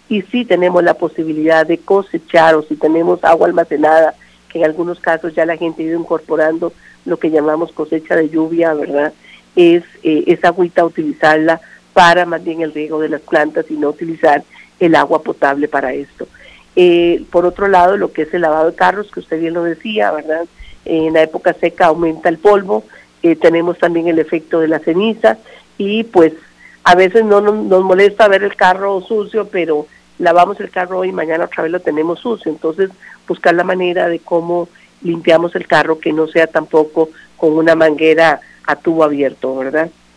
y si tenemos la posibilidad de cosechar o si tenemos agua almacenada, que en algunos casos ya la gente ha ido incorporando lo que llamamos cosecha de lluvia, ¿verdad? Esa agüita utilizarla para más bien el riego de las plantas y no utilizar el agua potable para esto. Por otro lado, lo que es el lavado de carros, que usted bien lo decía, ¿verdad? En la época seca aumenta el polvo, tenemos también el efecto de la ceniza y pues a veces no nos molesta ver el carro sucio, pero lavamos el carro hoy y mañana otra vez lo tenemos sucio, entonces buscar la manera de cómo limpiamos el carro que no sea tampoco con una manguera a tubo abierto, ¿verdad?